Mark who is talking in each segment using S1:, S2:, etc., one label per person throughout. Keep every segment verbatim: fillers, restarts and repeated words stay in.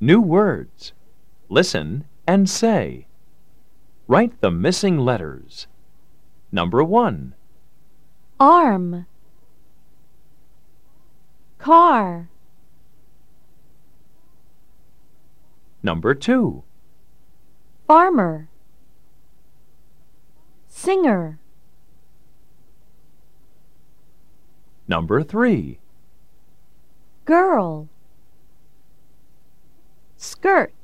S1: New words. Listen and say. Write the missing letters. Number one.
S2: Arm, car.
S1: Number two.
S2: Farmer, singer.
S1: Number three.
S2: Girl, skirt.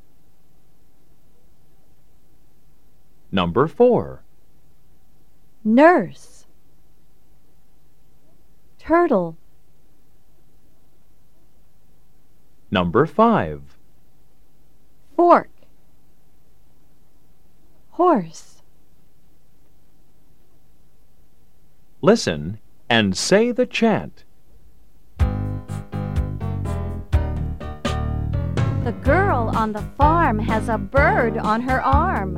S1: Number four.
S2: Nurse, turtle.
S1: Number five.
S2: Fork, horse.
S1: Listen and say the chant.
S2: The girl on the farm has a bird on her arm.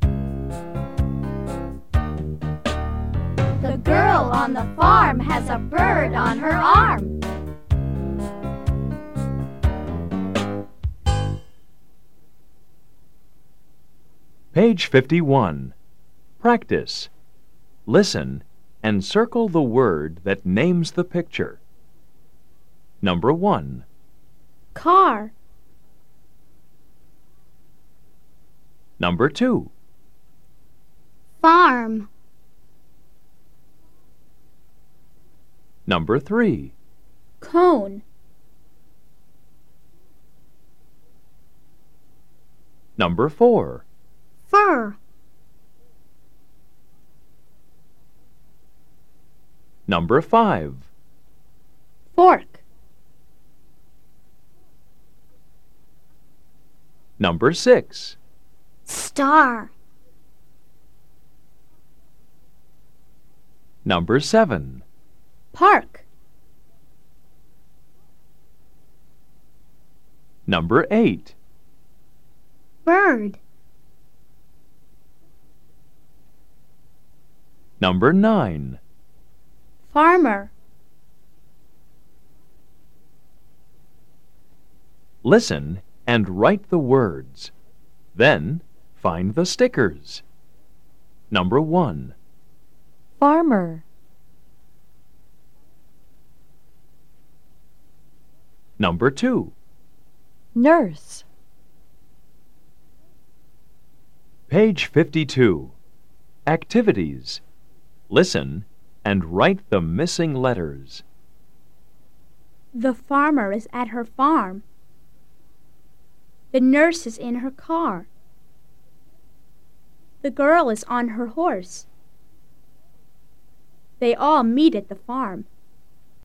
S2: The girl on the farm has a bird on her arm.
S1: Page fifty-one. Practice. Listen and circle the word that names the picture. Number one.
S2: Car,
S1: Number two.
S2: farm.
S1: Number three.
S2: Cone,
S1: Number four.
S2: fur.
S1: Number five.
S2: Fork,
S1: Number six.
S2: star.
S1: Number seven.
S2: Park,
S1: Number eight.
S2: bird.
S1: Number nine.
S2: Farmer.
S1: Listen and write the words. Then find the stickers. Number one.
S2: Farmer,
S1: Number two.
S2: nurse.
S1: Page fifty-two. Activities. Listen and write the missing letters.
S3: The farmer is at her farm. The nurse is in her car. The girl is on her horse. They all meet at the farm.